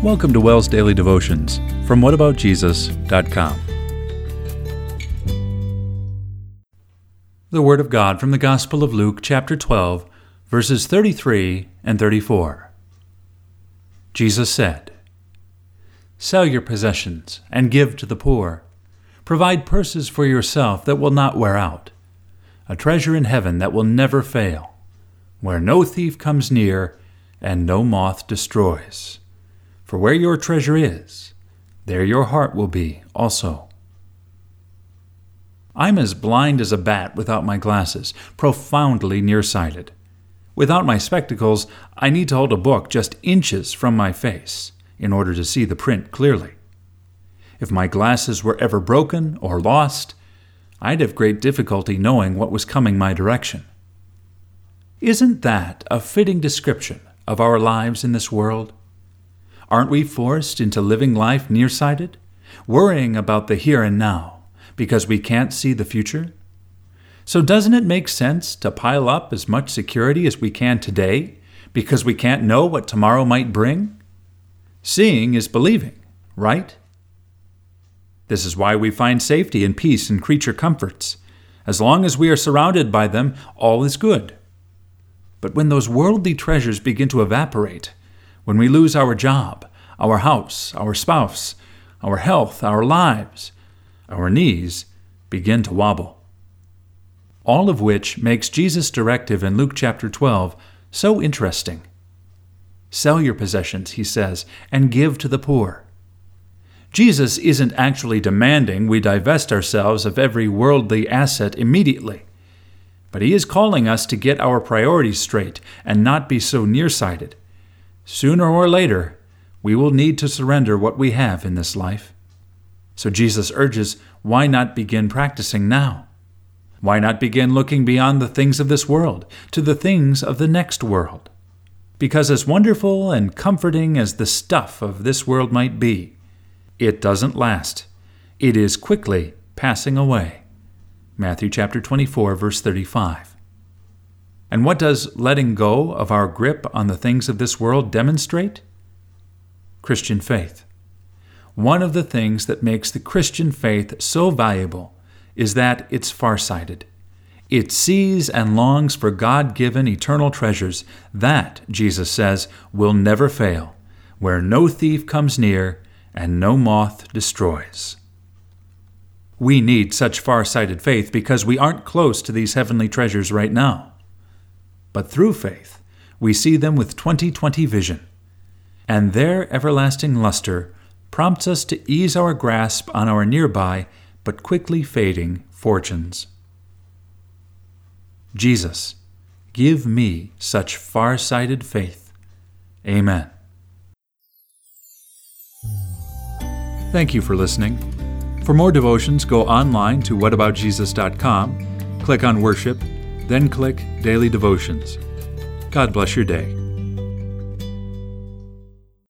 Welcome to WELL's Daily Devotions from whataboutjesus.com. The Word of God from the Gospel of Luke, chapter 12, verses 33 and 34. Jesus said, "Sell your possessions and give to the poor. Provide purses for yourself that will not wear out, a treasure in heaven that will never fail, where no thief comes near and no moth destroys. For where your treasure is, there your heart will be also." I'm as blind as a bat without my glasses, profoundly nearsighted. Without my spectacles, I need to hold a book just inches from my face in order to see the print clearly. If my glasses were ever broken or lost, I'd have great difficulty knowing what was coming my direction. Isn't that a fitting description of our lives in this world? Aren't we forced into living life nearsighted, worrying about the here and now because we can't see the future? So doesn't it make sense to pile up as much security as we can today because we can't know what tomorrow might bring? Seeing is believing, right? This is why we find safety and peace in creature comforts. As long as we are surrounded by them, all is good. But when those worldly treasures begin to evaporate, when we lose our job, our house, our spouse, our health, our lives, our knees begin to wobble. All of which makes Jesus' directive in Luke chapter 12 so interesting. Sell your possessions, he says, and give to the poor. Jesus isn't actually demanding we divest ourselves of every worldly asset immediately, but he is calling us to get our priorities straight and not be so nearsighted. Sooner or later, we will need to surrender what we have in this life. So Jesus urges, why not begin practicing now? Why not begin looking beyond the things of this world to the things of the next world? Because as wonderful and comforting as the stuff of this world might be, it doesn't last. It is quickly passing away. Matthew chapter 24, verse 35. And what does letting go of our grip on the things of this world demonstrate? Christian faith. One of the things that makes the Christian faith so valuable is that it's farsighted. It sees and longs for God-given eternal treasures that, Jesus says, will never fail, where no thief comes near and no moth destroys. We need such far-sighted faith because we aren't close to these heavenly treasures right now. But through faith, we see them with 20/20 vision, and their everlasting luster prompts us to ease our grasp on our nearby but quickly fading fortunes. Jesus, give me such far-sighted faith. Amen. Thank you for listening. For more devotions, go online to whataboutjesus.com, click on Worship, then click Daily Devotions. God bless your day.